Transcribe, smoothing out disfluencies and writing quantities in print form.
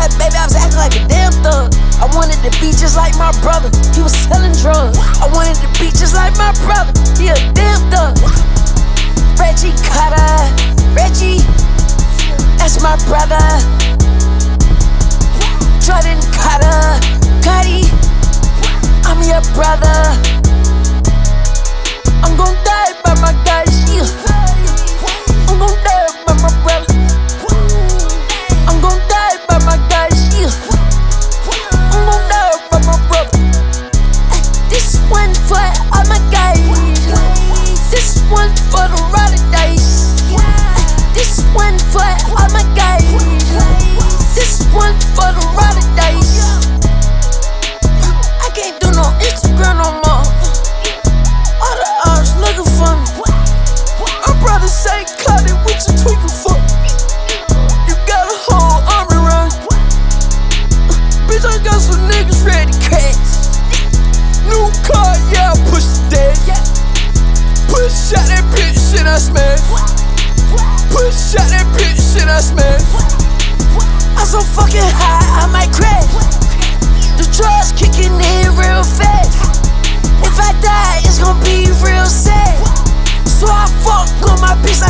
my baby, I was acting like a damn thug. I wanted to be just like my brother, he was selling drugs. I wanted to be just like my brother, he a damn thug. Reggie Cutter, Reggie, that's my brother. Jordan Cutter, Cuddy, I'm your brother. I'm gon' die by my guys, yeah. I'm gon' die by my brother. I'm gon' die by my guys, yeah. I'm gon' die by my brother. This one for all my guys. This one for the ride or dice. This one for all my guys. This one for the ride or dice. I can't do no Instagram no more. All the ops looking for me. My brother say, Cuddy, what you tweaking for? You got a whole army around you. Bitch, I got some niggas ready to crash. New car, yeah, I push the dash. Push shot that bitch, shit I smash. Push shot that bitch, shit I smash. I'm so fucking high, I might crash. The drugs kicking in real fast. If I die, it's gon' be real sad. So I fuck on my bitch